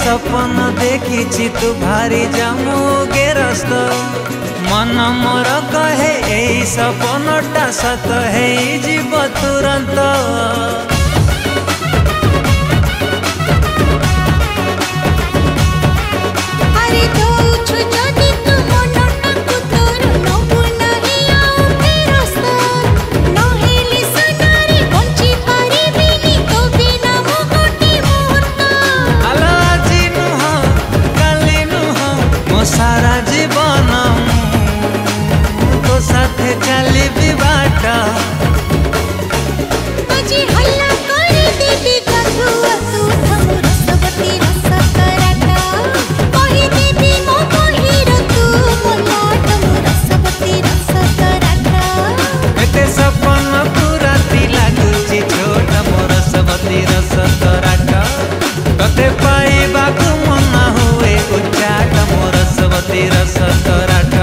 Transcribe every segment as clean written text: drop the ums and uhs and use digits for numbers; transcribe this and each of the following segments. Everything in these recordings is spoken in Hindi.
सपन देखी तू भारी जामु गेरस्त मन मोर कहे एई सपनटा सत है जीव तुरंत। सारा जीवन तो साथे चली भी बाटा अजी हल्ला कर देबी कथुआ तू हम रसवती रस कराटा कहि देबी मो कहिर तू मोलाट मो रसवती रस कराटा एते सपन पूरा लागुची छोट मो रसवती रस कराटा कते पाइबा को मन हुए उच्चाट मो रसवती रस कराटा।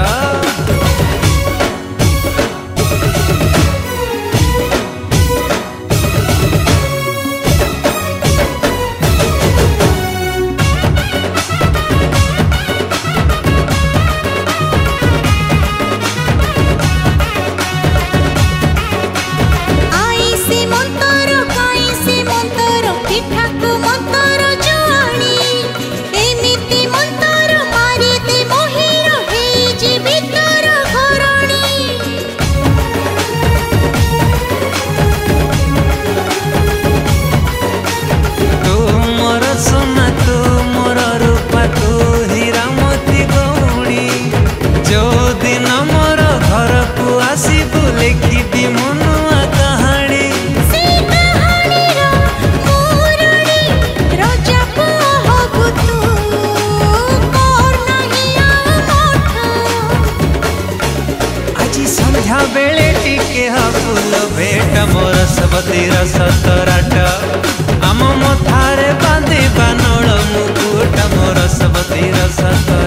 संध्या बेले टिके फूल भेट मोर रसवती रस कराटा आम मथारे बांधी बानोल मुकुट मोर रसवती रस।